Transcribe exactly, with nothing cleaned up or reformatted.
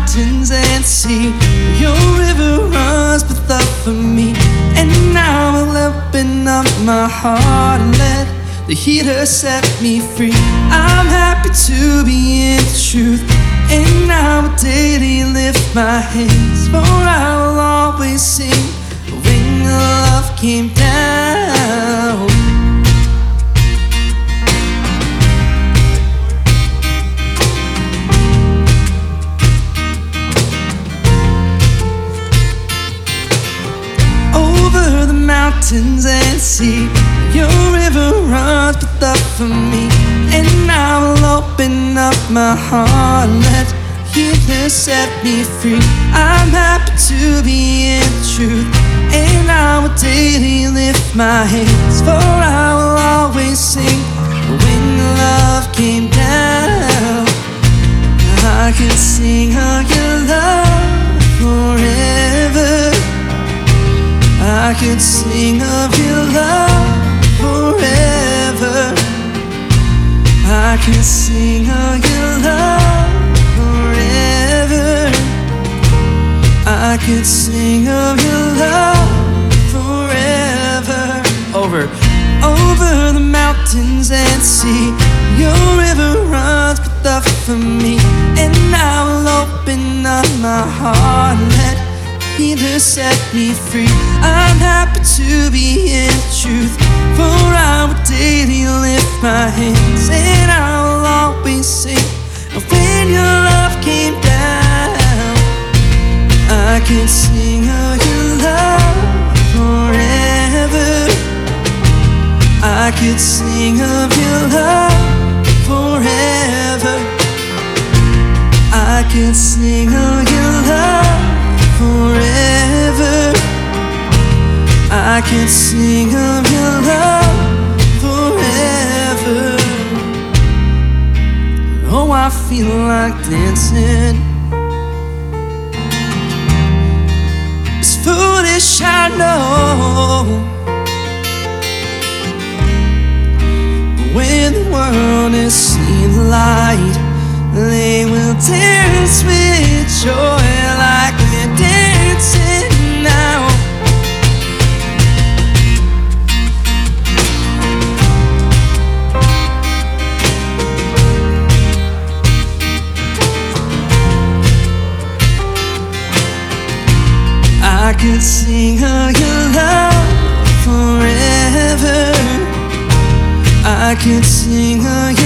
mountains and sea. Your river runs with love for me, and now I'll open up my heart and let the heater set me free. I'm happy to be in the truth, and I will daily lift my hands, for I will always sing when your love came down. Over the mountains and sea, your river runs with love for me, and I will open up my heart and let healer set me free. I'm happy to be in the truth, and I will daily lift my hands, for I will always sing when love came down. I can sing of your love forever. I could sing of your love forever. I could sing of your love forever. I could sing of your love forever. Over, over the mountains and sea, your river runs with love for me, and I will open up my heart and let healer set me free. I'm happy to be in the truth, for I will daily lift my hands, and I will always sing when your love came down. I can sing of your love forever. I could sing of your love forever. I could sing of your love forever. I can sing of your love forever. Oh, I feel like dancing. It's foolish, I know, but when the world has seen the light, they will dance with joy like we're dancing now. I could sing of your love forever. I could sing of